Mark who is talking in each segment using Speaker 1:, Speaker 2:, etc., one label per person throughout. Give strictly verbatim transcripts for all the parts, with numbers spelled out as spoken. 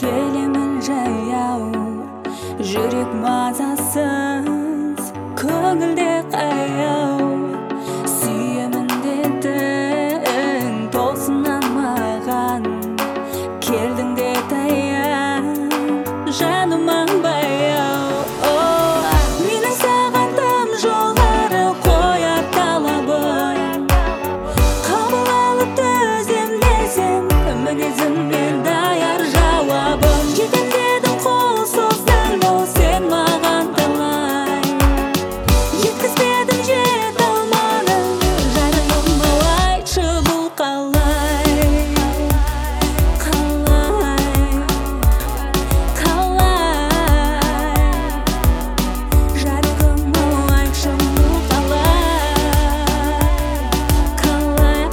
Speaker 1: келемін жаяу, жүрек мазасыз, көңілде қаяу. Сүйемін дедің толсыннан маған, келдің де таяу, жаныма баяу. Менің саған тым жоғары қояр талабым, қабыл алып төзем десем, мінезіммен даяр жауабым. Жетем дедің қол создың, ол сен маған талай, жеткізбедің жете алмадың, жарығым-ау айтшы бұл қалай, қалай, қалай, жарығым-ау айтшы бұл қалай, қалай,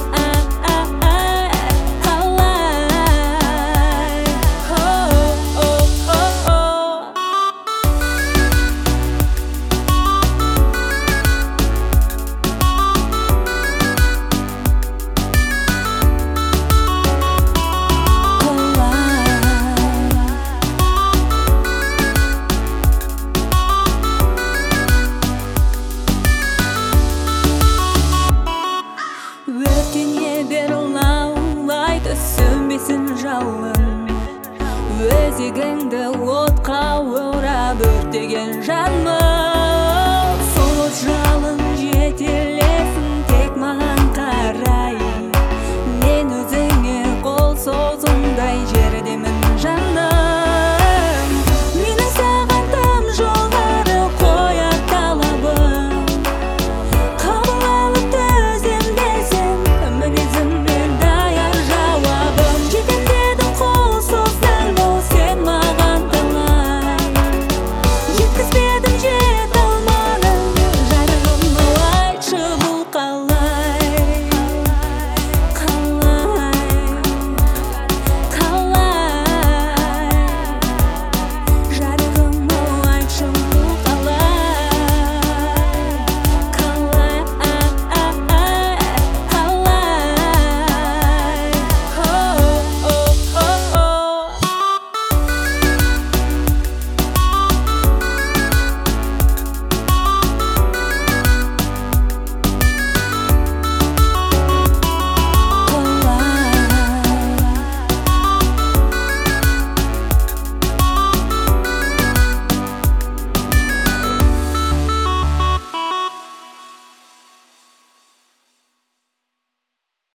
Speaker 1: өртене бер лаулайды сөнбесін жалын, өзегіңді отқа орап өртеген жанмын. Сол жалын жетер